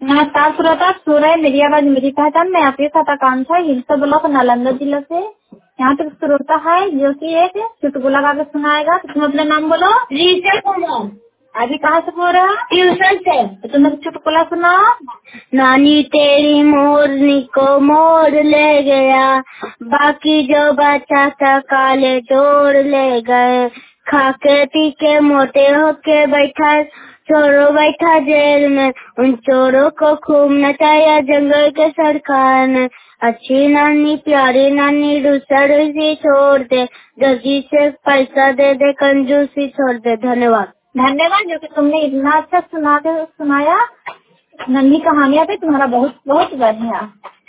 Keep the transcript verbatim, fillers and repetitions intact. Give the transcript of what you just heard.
नमस्कार श्रोता, सूर्य मेरी आवाज मेरी पहचान। मैं आपके साथ आकांक्षा हिलसा ब्लॉक नालंदा जिला से। यहाँ तक श्रोता है जो कि एक चुटकुला गा के सुनाएगा। तो तुम अपना नाम बोलो। रीता कुमार। अभी कहाँ से बोल रहा? ट्यूशन से। तो तुम एक चुटकुला सुनाओ। नानी तेरी मोरनी को मोर ले गया, बाकी जो बचा था काले चोर ले गए। खाके पी के मोटे होके बैठा चोरों बैठा जेल में, उन चोरों को खूब नचाया जंगल के सरकार ने। अच्छी नानी प्यारी नानी रूसा रूसी छोड़ दे, जल्दी से पैसा दे दे कंजूसी छोड़ दे। धन्यवाद। धन्यवाद जो कि तुमने इतना अच्छा सुना के सुनाया। नन्ही कहानियाँ पे तुम्हारा बहुत बहुत बढ़िया।